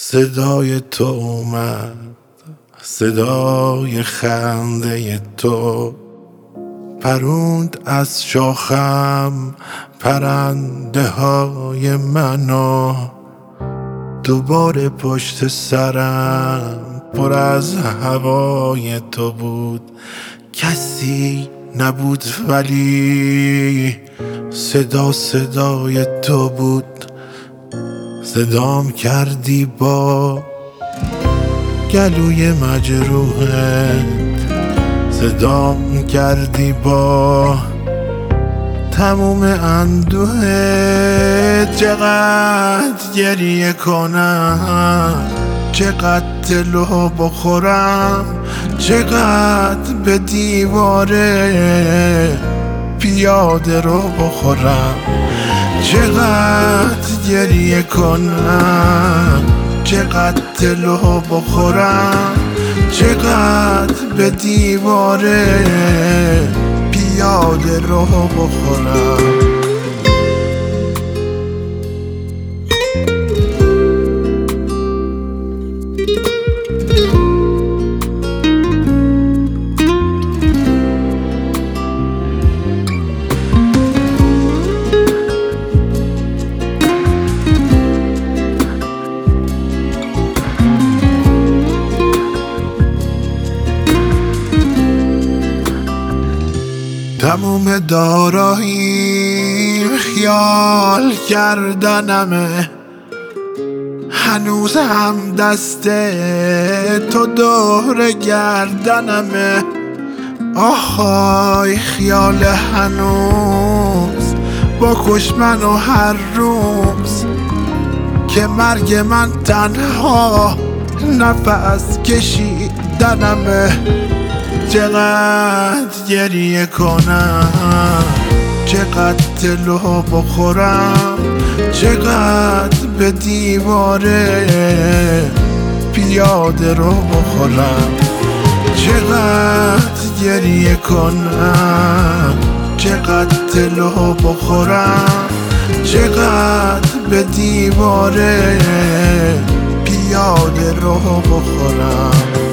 صدای تو اومد، صدای خنده تو پروند از شاخم پرنده های منو. دوباره پشت سرم پر از هوای تو بود، کسی نبود ولی صدای تو بود. صدام کردی با گلوی مجروحت، صدام کردی با تموم اندوهت. چقدر گریه کنم، چقدر دلو بخورم، چقدر به دیواره پیاده رو بخورم. چقدر گریه کنم، چقدر دلو بخورم، چقدر به دیواره پیاده رو بخورم. تموم داراییم خیال کردنمه، هنوز هم دست تو دور گردنمه. آهای خیال هنوز بکش منو هر روز، که مرگ من تنها نفس کشیدنمه. چقدر گریه کنم، چقدر دلو بخورم، چقدر به دیواره پیاده رو بخورم. چقدر گریه کنم، چقدر دلو بخورم، چقدر به دیواره پیاده رو بخورم.